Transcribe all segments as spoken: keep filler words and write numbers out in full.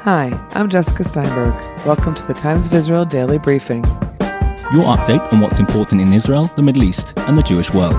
Hi, I'm Jessica Steinberg. Welcome to the Times of Israel Daily Briefing. Your update on what's important in Israel, the Middle East, and the Jewish world.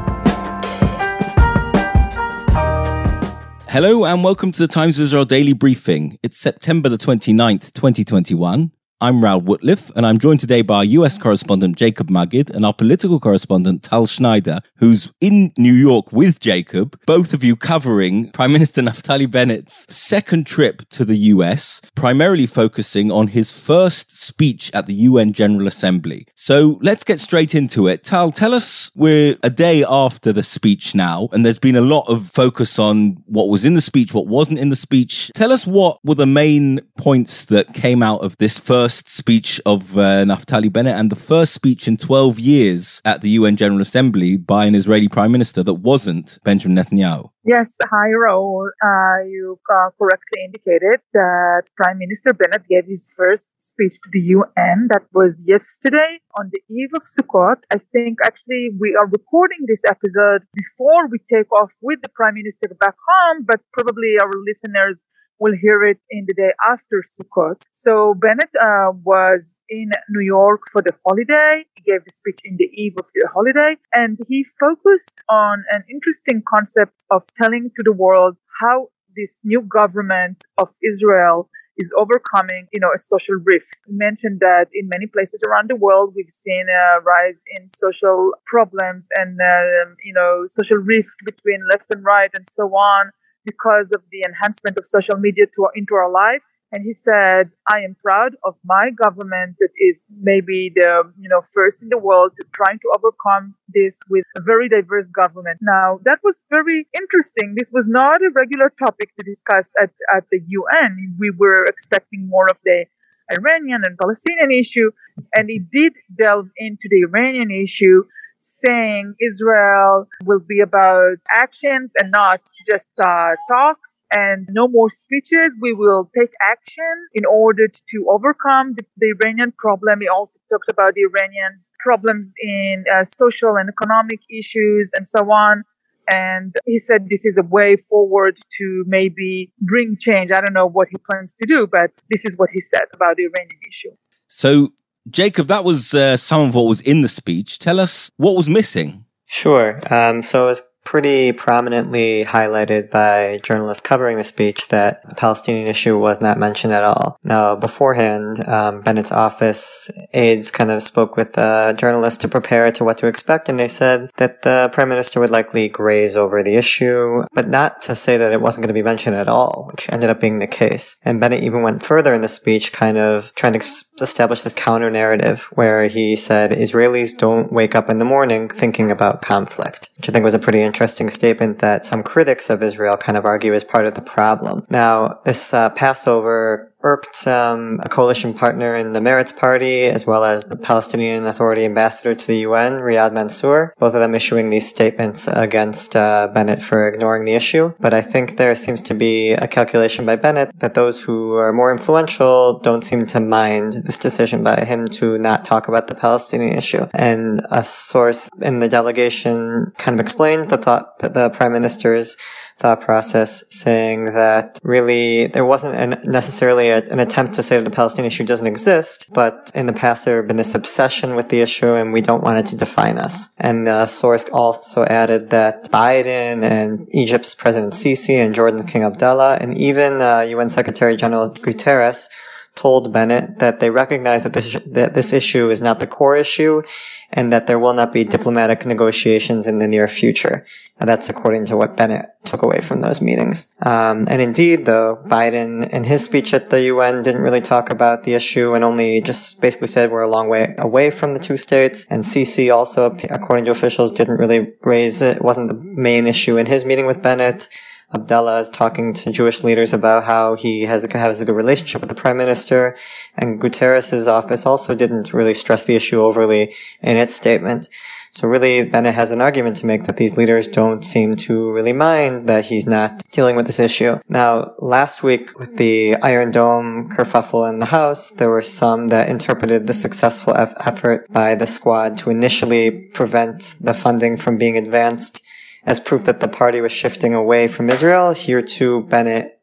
Hello and welcome to the Times of Israel Daily Briefing. It's September the twenty-ninth, twenty twenty-one. I'm Raoul Woodliff, and I'm joined today by our U S correspondent Jacob Magid and our political correspondent Tal Schneider, who's in New York with Jacob, both of you covering Prime Minister Naftali Bennett's second trip to the U S, primarily focusing on his first speech at the U N General Assembly. So let's get straight into it. Tal, tell us, we're a day after the speech now, and there's been a lot of focus on what was in the speech, what wasn't in the speech. Tell us what were the main points that came out of this first speech of uh, Naftali Bennett and the first speech in twelve years at the U N General Assembly by an Israeli Prime Minister that wasn't Benjamin Netanyahu. Yes, hi, Raoul. Uh, you uh, correctly indicated that Prime Minister Bennett gave his first speech to the U N. That was yesterday on the eve of Sukkot. I think actually we are recording this episode before we take off with the Prime Minister back home, but probably our listeners will hear it in the day after Sukkot. So Bennett uh, was in New York for the holiday. He gave the speech in the eve of the holiday, and he focused on an interesting concept of telling to the world how this new government of Israel is overcoming, you know, a social rift. He mentioned that in many places around the world, we've seen a rise in social problems and, um, you know, social rift between left and right and so on, because of the enhancement of social media to our, into our lives. And he said, I am proud of my government that is maybe the you know first in the world trying to overcome this with a very diverse government. Now, that was very interesting. This was not a regular topic to discuss at, at the U N. We were expecting more of the Iranian and Palestinian issue, and he did delve into the Iranian issue, saying Israel will be about actions and not just uh, talks, and no more speeches. We will take action in order to overcome the, the Iranian problem. He also talked about the Iranians' problems in uh, social and economic issues and so on. And he said this is a way forward to maybe bring change. I don't know what he plans to do, but this is what he said about the Iranian issue. So, Jacob, that was uh, some of what was in the speech. Tell us what was missing. Sure. Um, so it was pretty prominently highlighted by journalists covering the speech that the Palestinian issue was not mentioned at all. Now, beforehand, um, Bennett's office aides kind of spoke with the journalists to prepare to what to expect, and they said that the Prime Minister would likely graze over the issue, but not to say that it wasn't going to be mentioned at all, which ended up being the case. And Bennett even went further in the speech, kind of trying to establish this counter-narrative where he said Israelis don't wake up in the morning thinking about conflict, which I think was a pretty interesting interesting statement that some critics of Israel kind of argue is part of the problem. Now, this uh, Passover irked um, a coalition partner in the Meretz Party, as well as the Palestinian Authority ambassador to the U N, Riyad Mansour, both of them issuing these statements against uh, Bennett for ignoring the issue. But I think there seems to be a calculation by Bennett that those who are more influential don't seem to mind this decision by him to not talk about the Palestinian issue. And a source in the delegation kind of explained the thought that the Prime Minister's thought process, saying that really there wasn't an, necessarily a, an attempt to say that the Palestinian issue doesn't exist, but in the past there have been this obsession with the issue and we don't want it to define us. And the source also added that Biden and Egypt's President Sisi and Jordan's King Abdullah and even uh, U N Secretary General Guterres told Bennett that they recognize that this, that this issue is not the core issue and that there will not be diplomatic negotiations in the near future. Now, that's according to what Bennett took away from those meetings. Um, and indeed, though, Biden in his speech at the U N didn't really talk about the issue and only just basically said we're a long way away from the two states. And Sisi also, according to officials, didn't really raise it. It wasn't the main issue in his meeting with Bennett. Abdullah is talking to Jewish leaders about how he has a, has a good relationship with the Prime Minister, and Guterres' office also didn't really stress the issue overly in its statement. So really, Bennett has an argument to make that these leaders don't seem to really mind that he's not dealing with this issue. Now, last week with the Iron Dome kerfuffle in the House, there were some that interpreted the successful eff- effort by the squad to initially prevent the funding from being advanced as proof that the party was shifting away from Israel. Here too, Bennett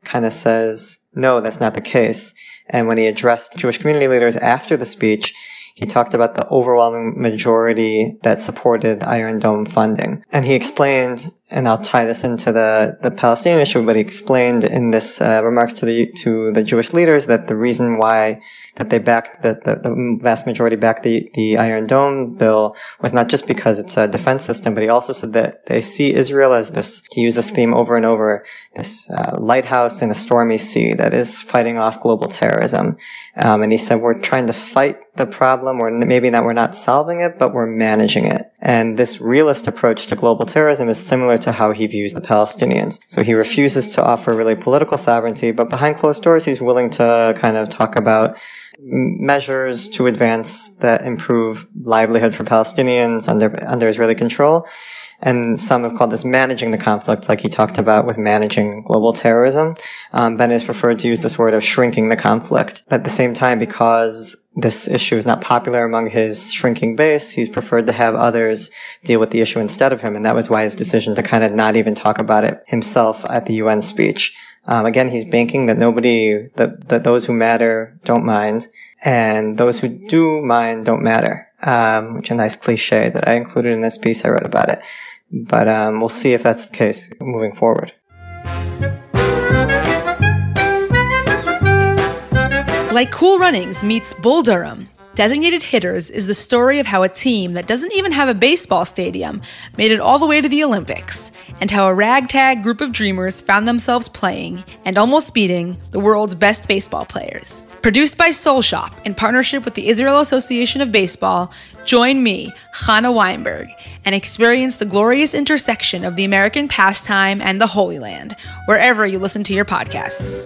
kind of says, no, that's not the case. And when he addressed Jewish community leaders after the speech, he talked about the overwhelming majority that supported Iron Dome funding. And he explained, and I'll tie this into the, the Palestinian issue, but he explained in this uh, remarks to the to the Jewish leaders that the reason why that they backed, that the, the vast majority backed the, the Iron Dome bill was not just because it's a defense system, but he also said that they see Israel as this, he used this theme over and over, this uh, lighthouse in a stormy sea that is fighting off global terrorism. Um, and he said, we're trying to fight the problem, or maybe not, we're not solving it, but we're managing it. And this realist approach to global terrorism is similar to how he views the Palestinians. So he refuses to offer really political sovereignty, but behind closed doors, he's willing to kind of talk about measures to advance that improve livelihood for Palestinians under under Israeli control. And some have called this managing the conflict, like he talked about with managing global terrorism. Um, Ben has preferred to use this word of shrinking the conflict. At the same time, because this issue is not popular among his shrinking base, he's preferred to have others deal with the issue instead of him. And that was why his decision to kind of not even talk about it himself at the U N speech. Um, again, he's banking that nobody, that, that those who matter don't mind, and those who do mind don't matter. Um, which is a nice cliche that I included in this piece I wrote about it. But, um, we'll see if that's the case moving forward. Like Cool Runnings meets Bull Durham, Designated Hitters is the story of how a team that doesn't even have a baseball stadium made it all the way to the Olympics, and how a ragtag group of dreamers found themselves playing and almost beating the world's best baseball players. Produced by Soul Shop in partnership with the Israel Association of Baseball, join me, Chana Weinberg, and experience the glorious intersection of the American pastime and the Holy Land, wherever you listen to your podcasts.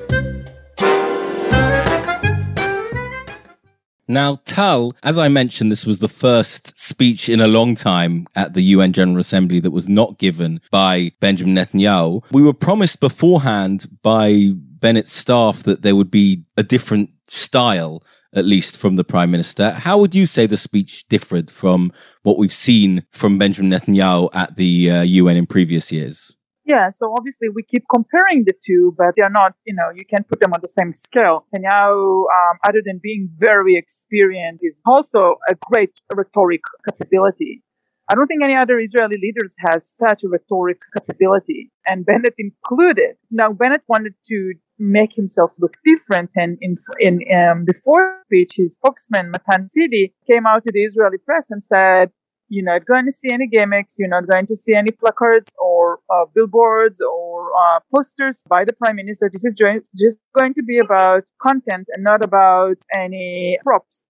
Now, Tal, as I mentioned, this was the first speech in a long time at the U N General Assembly that was not given by Benjamin Netanyahu. We were promised beforehand by Bennett's staff that there would be a different style, at least from the Prime Minister. How would you say the speech differed from what we've seen from Benjamin Netanyahu at the uh, U N in previous years? Yeah, so obviously we keep comparing the two, but they're not, you know, you can't put them on the same scale. Netanyahu, um, other than being very experienced, is also a great rhetoric capability. I don't think any other Israeli leaders has such a rhetoric capability, and Bennett included. Now, Bennett wanted to make himself look different, and in in um, the fourth speech, his spokesman, Matan Sidi, came out to the Israeli press and said, you're not going to see any gimmicks, you're not going to see any placards or uh, billboards or uh, posters by the Prime Minister. This is jo- just going to be about content and not about any props.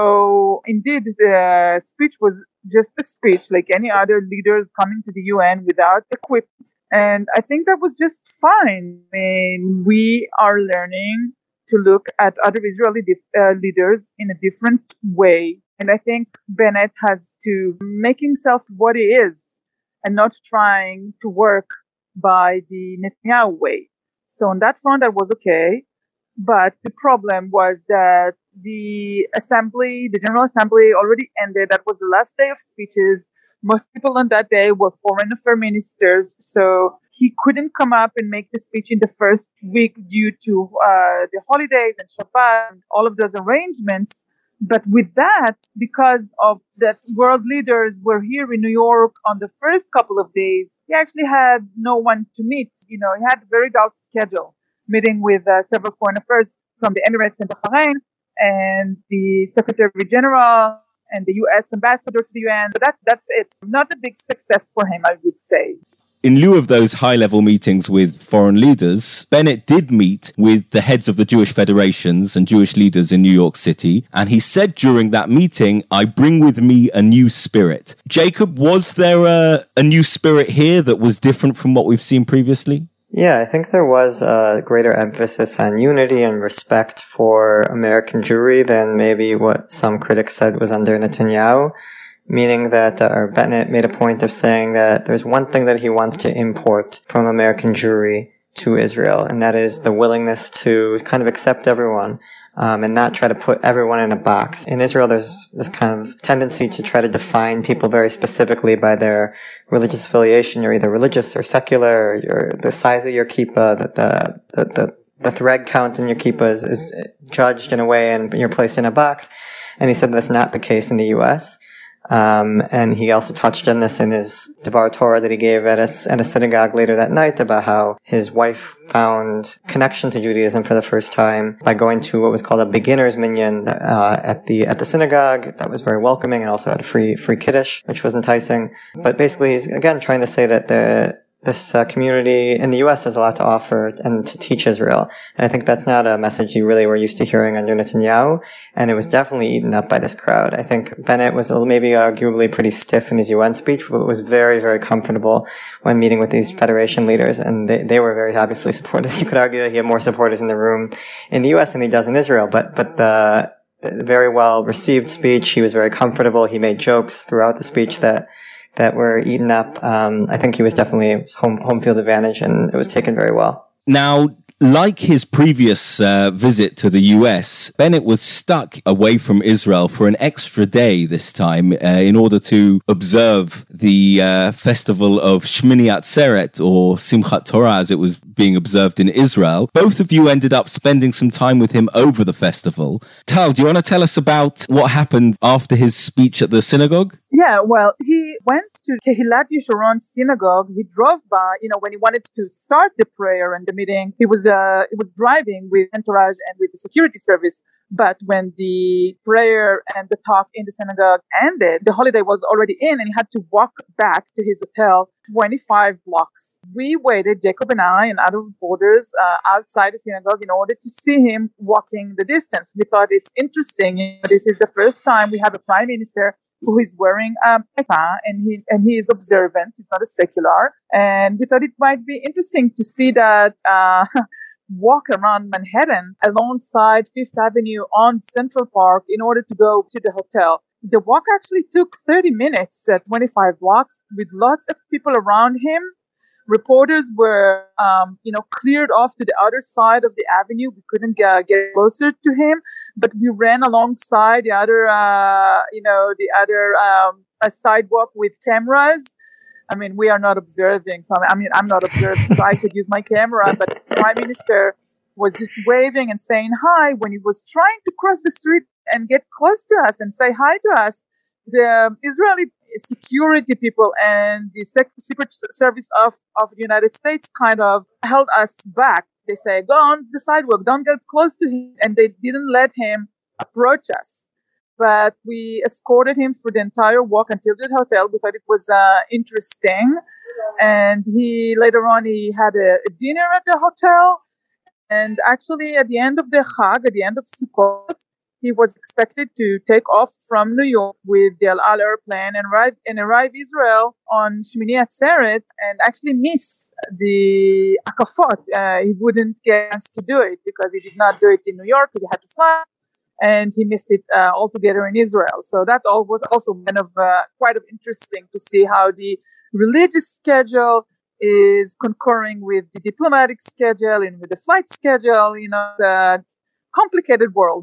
So indeed, the speech was just a speech like any other leaders coming to the U N without equipment. And I think that was just fine. I mean, we are learning to look at other Israeli dif- uh, leaders in a different way. And I think Bennett has to make himself what he is and not trying to work by the Netanyahu way. So on that front, that was okay. But the problem was that the assembly, the General Assembly already ended. That was the last day of speeches. Most people on that day were foreign affairs ministers. So he couldn't come up and make the speech in the first week due to uh, the holidays and Shabbat and all of those arrangements. But with that, because of that world leaders were here in New York on the first couple of days, he actually had no one to meet. You know, he had a very dull schedule, meeting with uh, several foreign affairs from the Emirates and Bahrain, and the Secretary General and the U S Ambassador to the U N. But that, that's it. Not a big success for him, I would say. In lieu of those high-level meetings with foreign leaders, Bennett did meet with the heads of the Jewish federations and Jewish leaders in New York City, and he said during that meeting, I bring with me a new spirit. Jacob, was there a, a new spirit here that was different from what we've seen previously? Yeah, I think there was a greater emphasis on unity and respect for American Jewry than maybe what some critics said was under Netanyahu. Meaning that, uh, or Bennett made a point of saying that there's one thing that he wants to import from American Jewry to Israel, and that is the willingness to kind of accept everyone, um, and not try to put everyone in a box. In Israel, there's this kind of tendency to try to define people very specifically by their religious affiliation. You're either religious or secular, or you're the size of your kippah, the, the, the, the the thread count in your kippah is, is judged in a way and you're placed in a box. And he said that's not the case in the U S. Um, and he also touched on this in his Devar Torah that he gave at a, at a synagogue later that night about how his wife found connection to Judaism for the first time by going to what was called a beginner's minyan uh, at the at the synagogue. That was very welcoming and also had a free free kiddush, which was enticing. But basically, he's again trying to say that the this uh, community in the U S has a lot to offer and to teach Israel. And I think that's not a message you really were used to hearing under Netanyahu. And it was definitely eaten up by this crowd. I think Bennett was maybe arguably pretty stiff in his U N speech, but was very, very comfortable when meeting with these federation leaders. And they, they were very obviously supportive. You could argue that he had more supporters in the room in the U S than he does in Israel. But, but the, the very well received speech, he was very comfortable. He made jokes throughout the speech that that were eaten up. Um, I think he was definitely home, home field advantage, and it was taken very well. Now, like his previous uh, visit to the U S, Bennett was stuck away from Israel for an extra day this time uh, in order to observe the uh, festival of Shmini Atzeret, or Simchat Torah as it was being observed in Israel. Both of you ended up spending some time with him over the festival. Tal, do you want to tell us about what happened after his speech at the synagogue? Yeah, well, he went to Kehilat Yesharon synagogue. He drove by, you know, when he wanted to start the prayer and the meeting, he was uh, he was driving with entourage and with the security service. But when the prayer and the talk in the synagogue ended, the holiday was already in and he had to walk back to his hotel twenty-five blocks. We waited, Jacob and I and other reporters, uh, outside the synagogue in order to see him walking the distance. We thought it's interesting. You know, this is the first time we have a prime minister who is wearing um, a kippah, and he and he is observant. He's not a secular. And we thought it might be interesting to see that uh, walk around Manhattan alongside Fifth Avenue on Central Park in order to go to the hotel. The walk actually took thirty minutes at twenty-five blocks with lots of people around him. Reporters were, um, you know, cleared off to the other side of the avenue. We couldn't uh, get closer to him, but we ran alongside the other, uh, you know, the other um, a sidewalk with cameras. I mean, we are not observing. So I mean, I'm not observing, so I could use my camera. But the Prime Minister was just waving and saying hi when he was trying to cross the street and get close to us and say hi to us. The Israeli security people and the Secret Service of, of the United States kind of held us back. They say, go on the sidewalk, don't get close to him. And they didn't let him approach us. But we escorted him for the entire walk until the hotel. We thought it was uh, interesting. And he later on, he had a, a dinner at the hotel. And actually, at the end of the Chag, at the end of Sukkot, he was expected to take off from New York with the El Al airplane and arrive and arrive Israel on Shmini Atzeret and actually miss the Akafot. Uh, he wouldn't get a chance to do it because he did not do it in New York because he had to fly, and he missed it uh, altogether in Israel. So that all was also kind of uh, quite of interesting to see how the religious schedule is concurring with the diplomatic schedule and with the flight schedule. You know, the complicated world.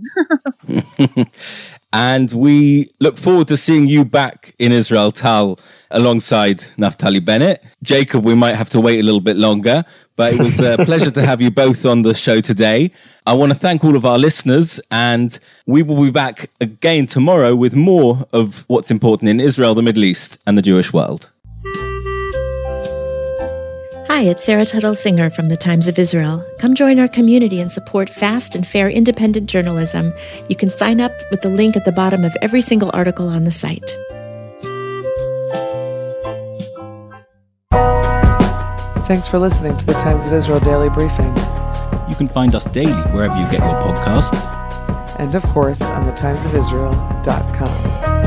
And we look forward to seeing you back in Israel, Tal, alongside Naftali Bennett. Jacob, we might have to wait a little bit longer, but it was a pleasure to have you both on the show today. I want to thank all of our listeners, and we will be back again tomorrow with more of what's important in Israel, the Middle East, and the Jewish world. Hi, it's Sarah Tuttle Singer from the Times of Israel. Come join our community and support fast and fair independent journalism. You can sign up with the link at the bottom of every single article on the site. Thanks for listening to the Times of Israel Daily Briefing. You can find us daily wherever you get your podcasts. And of course, on the times of israel dot com.